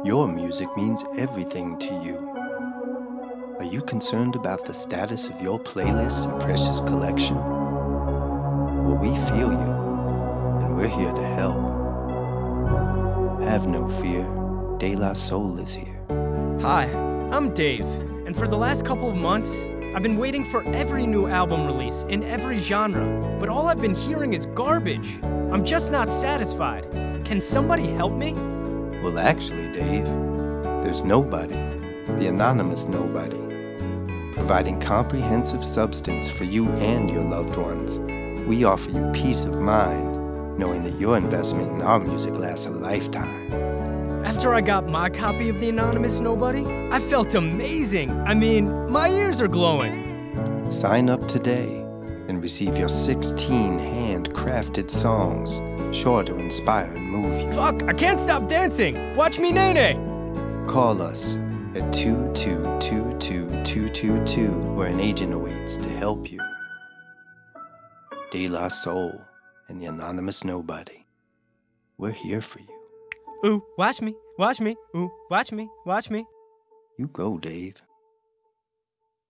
Your music means everything to you. Are you concerned about the status of your playlist and precious collection? Well, we feel you, and we're here to help. Have no fear, De La Soul is here. Hi, I'm Dave, and for the last couple of months, I've been waiting for every new album release in every genre, but all I've been hearing is garbage. I'm just not satisfied. Can somebody help me? Well, actually, Dave, there's nobody, the anonymous nobody, providing comprehensive substance for you and your loved ones. We offer you peace of mind, knowing that your investment in our music lasts a lifetime. After I got my copy of The Anonymous Nobody, I felt amazing. I mean, my ears are glowing. Sign up today and receive your 16 handcrafted songs, sure to inspire and move you. Fuck, I can't stop dancing. Watch me nay-nay. Call us at 2222222, where an agent awaits to help you. De La Soul and the Anonymous Nobody. We're here for you. Ooh, watch me, ooh, watch me. You go, Dave.